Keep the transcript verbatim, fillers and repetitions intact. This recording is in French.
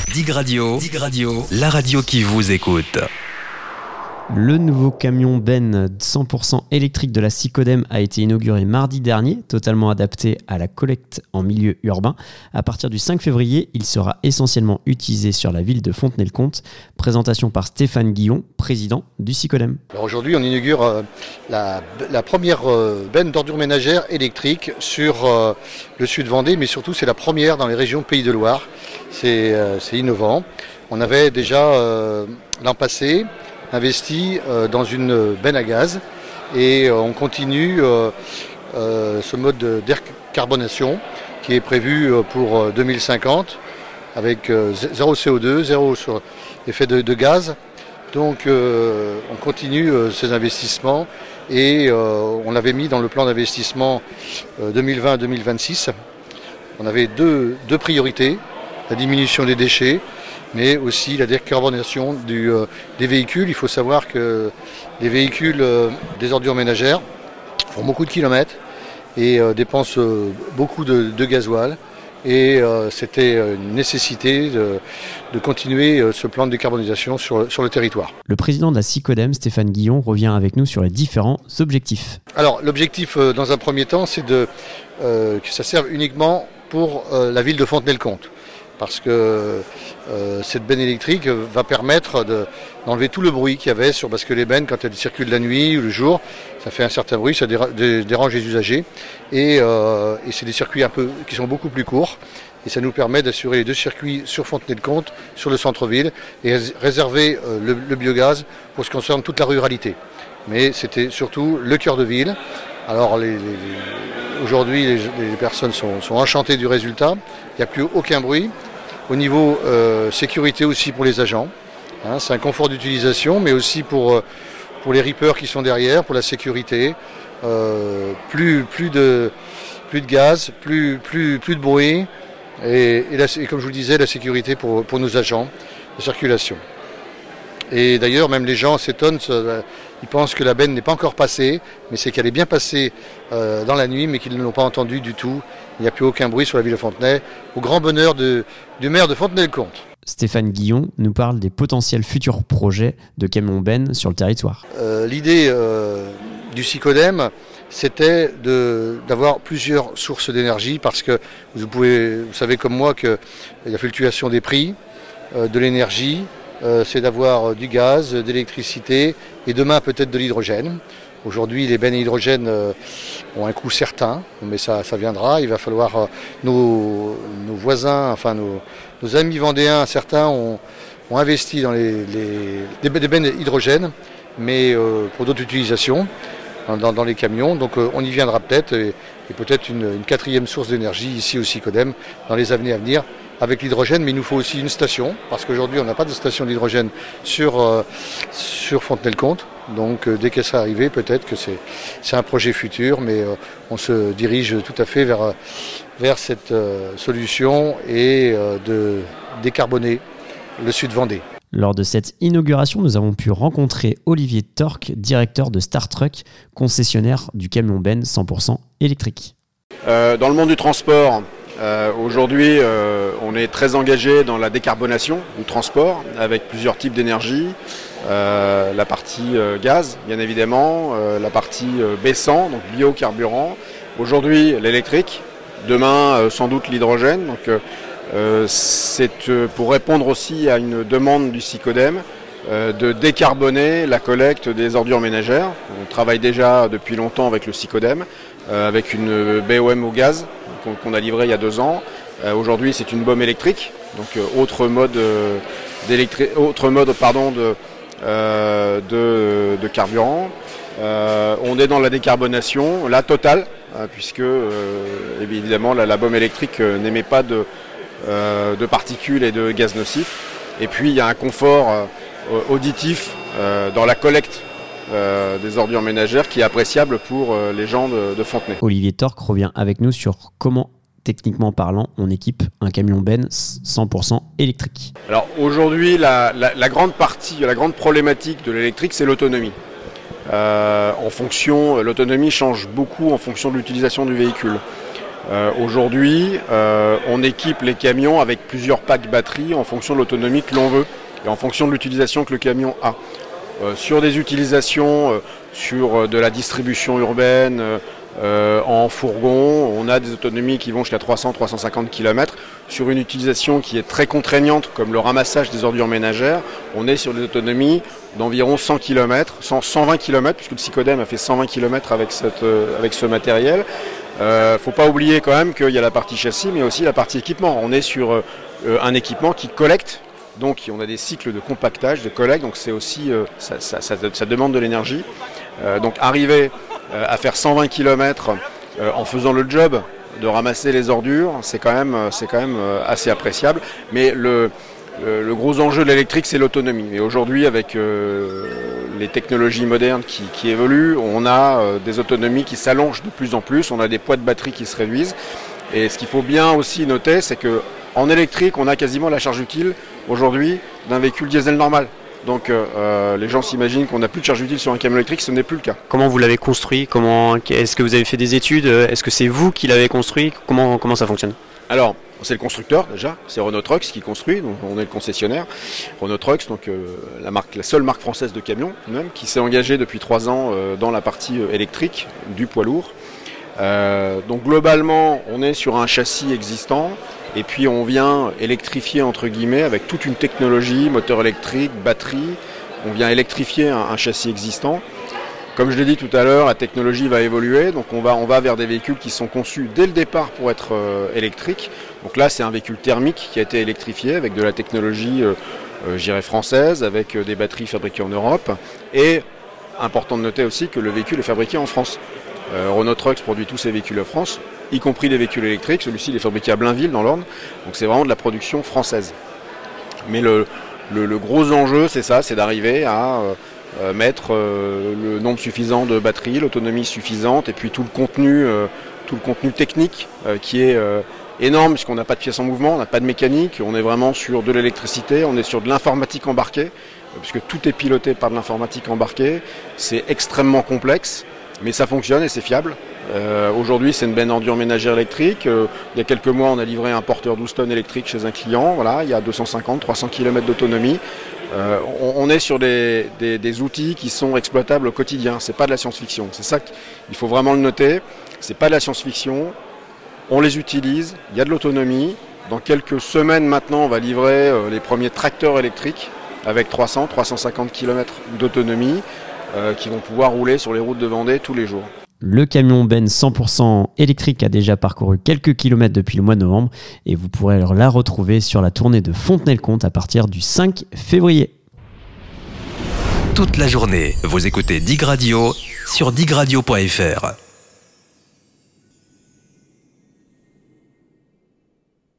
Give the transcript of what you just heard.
Dig Radio, Dig Radio, la radio qui vous écoute. Le nouveau camion Ben cent pour cent électrique de la Sicodem a été inauguré mardi dernier, totalement adapté à la collecte en milieu urbain. À partir du cinq février, il sera essentiellement utilisé sur la ville de Fontenay-le-Comte. Présentation par Stéphane Guillon, président du Sicodem. Alors aujourd'hui, on inaugure euh, la, la première euh, benne d'ordures ménagères électrique sur euh, le sud Vendée, mais surtout c'est la première dans les régions Pays de Loire. C'est, euh, c'est innovant. On avait déjà euh, l'an passé investi euh, dans une benne à gaz et euh, on continue euh, euh, ce mode de décarbonation qui est prévu euh, pour euh, deux mille cinquante avec euh, zéro C O deux, zéro sur effet de, de gaz. Donc euh, on continue euh, ces investissements et euh, on l'avait mis dans le plan d'investissement euh, deux mille vingt à deux mille vingt-six. On avait deux, deux priorités, la diminution des déchets, mais aussi la décarbonation du, euh, des véhicules. Il faut savoir que les véhicules euh, des ordures ménagères font beaucoup de kilomètres et euh, dépensent euh, beaucoup de, de gasoil. Et euh, c'était une nécessité de, de continuer euh, ce plan de décarbonisation sur, sur le territoire. Le président de la Sicodem, Stéphane Guillon, revient avec nous sur les différents objectifs. Alors l'objectif euh, dans un premier temps, c'est de, euh, que ça serve uniquement pour euh, la ville de Fontenay-le-Comte. Parce que euh, cette benne électrique va permettre de, d'enlever tout le bruit qu'il y avait sur, parce que les bennes, quand elles circulent la nuit ou le jour, ça fait un certain bruit, ça déra, dé, dérange les usagers. Et, euh, et c'est des circuits un peu, qui sont beaucoup plus courts. Et ça nous permet d'assurer les deux circuits sur Fontenay-le-Comte, sur le centre-ville, et réserver euh, le, le biogaz pour ce qui concerne toute la ruralité. Mais c'était surtout le cœur de ville. Alors les, les, les, aujourd'hui, les, les personnes sont, sont enchantées du résultat. Il n'y a plus aucun bruit. Au niveau euh, sécurité aussi pour les agents, hein, c'est un confort d'utilisation, mais aussi pour, euh, pour les rippers qui sont derrière, pour la sécurité. Euh, plus, plus, de, plus de gaz, plus, plus, plus de bruit, et, et, la, et comme je vous le disais, la sécurité pour, pour nos agents de circulation. Et d'ailleurs, même les gens s'étonnent, ils pensent que la benne n'est pas encore passée, mais c'est qu'elle est bien passée euh, dans la nuit, mais qu'ils ne l'ont pas entendue du tout. Il n'y a plus aucun bruit sur la ville de Fontenay, au grand bonheur de, du maire de Fontenay-le-Comte. Stéphane Guillon nous parle des potentiels futurs projets de camions bennes sur le territoire. Euh, l'idée euh, du Sicodem, c'était de, d'avoir plusieurs sources d'énergie, parce que vous, pouvez, vous savez comme moi qu'il y a fluctuation des prix, euh, de l'énergie, euh, c'est d'avoir du gaz, de l'électricité et demain peut-être de l'hydrogène. Aujourd'hui, les bennes à hydrogène euh, ont un coût certain, mais ça, ça viendra. Il va falloir euh, nos, nos voisins, enfin nos, nos amis vendéens, certains ont, ont investi dans les, les, les bennes à hydrogène, mais euh, pour d'autres utilisations dans, dans les camions. Donc euh, on y viendra peut-être et, et peut-être une, une quatrième source d'énergie ici au Sicodem dans les années à venir avec l'hydrogène. Mais il nous faut aussi une station, parce qu'aujourd'hui on n'a pas de station d'hydrogène sur, euh, sur Fontenay-le-Comte. Donc euh, dès qu'elle sera arrivée, peut-être que c'est, c'est un projet futur, mais euh, on se dirige tout à fait vers, vers cette euh, solution et euh, de décarboner le sud Vendée. Lors de cette inauguration, nous avons pu rencontrer Olivier Torque, directeur de Star Truck, concessionnaire du camion Ben cent pour cent électrique. Euh, dans le monde du transport, euh, aujourd'hui, euh, on est très engagé dans la décarbonation du transport avec plusieurs types d'énergie. Euh, la partie euh, gaz, bien évidemment, euh, la partie euh, B cent, donc biocarburant. Aujourd'hui, l'électrique. Demain, euh, sans doute l'hydrogène. Donc, euh, Euh, c'est euh, pour répondre aussi à une demande du Sicodem euh, de décarboner la collecte des ordures ménagères. On travaille déjà depuis longtemps avec le Sicodem, euh, avec une B O M au gaz qu'on, qu'on a livrée il y a deux ans. Euh, aujourd'hui, c'est une baume électrique, donc euh, autre mode, euh, d'électri- autre mode pardon, de, euh, de, de carburant. Euh, on est dans la décarbonation, la totale, euh, puisque euh, évidemment la, la baume électrique euh, n'émet pas de Euh, de particules et de gaz nocifs. Et puis il y a un confort euh, auditif euh, dans la collecte euh, des ordures ménagères qui est appréciable pour euh, les gens de, de Fontenay. Olivier Torque revient avec nous sur comment, techniquement parlant, on équipe un camion Ben cent pour cent électrique. Alors aujourd'hui, la, la, la grande partie, la grande problématique de l'électrique, c'est l'autonomie. Euh, en fonction, l'autonomie change beaucoup en fonction de l'utilisation du véhicule. Euh, aujourd'hui, euh, on équipe les camions avec plusieurs packs batteries en fonction de l'autonomie que l'on veut et en fonction de l'utilisation que le camion a. Euh, sur des utilisations, euh, sur de la distribution urbaine, euh, en fourgon, on a des autonomies qui vont jusqu'à trois cents à trois cent cinquante kilomètres. Sur une utilisation qui est très contraignante, comme le ramassage des ordures ménagères, on est sur des autonomies d'environ cent kilomètres, cent, cent vingt kilomètres, puisque le Psychodème a fait cent vingt kilomètres avec, cette, euh, avec ce matériel. Il euh, ne faut pas oublier quand même qu'il y a la partie châssis, mais aussi la partie équipement. On est sur euh, un équipement qui collecte, donc on a des cycles de compactage, de collecte, donc c'est aussi, euh, ça, ça, ça, ça demande de l'énergie. Euh, donc arriver euh, à faire cent vingt kilomètres euh, en faisant le job de ramasser les ordures, c'est quand même, c'est quand même euh, assez appréciable. Mais le, le, le gros enjeu de l'électrique, c'est l'autonomie. Et aujourd'hui, avec euh, les technologies modernes qui, qui évoluent, on a euh, des autonomies qui s'allongent de plus en plus, on a des poids de batterie qui se réduisent. Et ce qu'il faut bien aussi noter, c'est qu'en électrique, on a quasiment la charge utile aujourd'hui d'un véhicule diesel normal. Donc euh, les gens s'imaginent qu'on n'a plus de charge utile sur un camion électrique, ce n'est plus le cas. Comment vous l'avez construit? Comment, est-ce que vous avez fait des études? Est-ce que c'est vous qui l'avez construit? Comment, comment ça fonctionne? Alors, c'est le constructeur déjà, c'est Renault Trucks qui construit, donc on est le concessionnaire. Renault Trucks, donc euh, la, marque, la seule marque française de camions, même, qui s'est engagée depuis trois ans euh, dans la partie euh, électrique du poids lourd. Euh, donc globalement, on est sur un châssis existant. Et puis on vient électrifier entre guillemets avec toute une technologie, moteur électrique, batterie. On vient électrifier un, un châssis existant. Comme je l'ai dit tout à l'heure, la technologie va évoluer. Donc on va, on va vers des véhicules qui sont conçus dès le départ pour être euh, électriques. Donc là c'est un véhicule thermique qui a été électrifié avec de la technologie euh, euh, je dirais française, avec euh, des batteries fabriquées en Europe. Et important de noter aussi que le véhicule est fabriqué en France. Euh, Renault Trucks produit tous ses véhicules en France, y compris des véhicules électriques. Celui-ci il est fabriqué à Blainville dans l'Orne, donc c'est vraiment de la production française. Mais le, le, le gros enjeu c'est ça, c'est d'arriver à euh, mettre euh, le nombre suffisant de batteries, l'autonomie suffisante et puis tout le contenu, euh, tout le contenu technique euh, qui est euh, énorme puisqu'on n'a pas de pièces en mouvement, on n'a pas de mécanique, on est vraiment sur de l'électricité, on est sur de l'informatique embarquée, euh, puisque tout est piloté par de l'informatique embarquée, c'est extrêmement complexe. Mais ça fonctionne et c'est fiable. Euh, aujourd'hui, c'est une benne ordure ménagère électrique. Euh, il y a quelques mois, on a livré un porteur douze tonnes électrique chez un client. Voilà, il y a deux cent cinquante à trois cents kilomètres d'autonomie. Euh, on, on est sur des, des, des outils qui sont exploitables au quotidien. C'est pas de la science-fiction. C'est ça qu'il faut vraiment le noter. C'est pas de la science-fiction. On les utilise. Il y a de l'autonomie. Dans quelques semaines maintenant, on va livrer euh, les premiers tracteurs électriques avec trois cents à trois cent cinquante kilomètres d'autonomie. Euh, qui vont pouvoir rouler sur les routes de Vendée tous les jours. Le camion Ben cent pour cent électrique a déjà parcouru quelques kilomètres depuis le mois de novembre et vous pourrez la retrouver sur la tournée de Fontenay-le-Comte à partir du cinq février. Toute la journée, vous écoutez Dig Radio sur digradio point f r.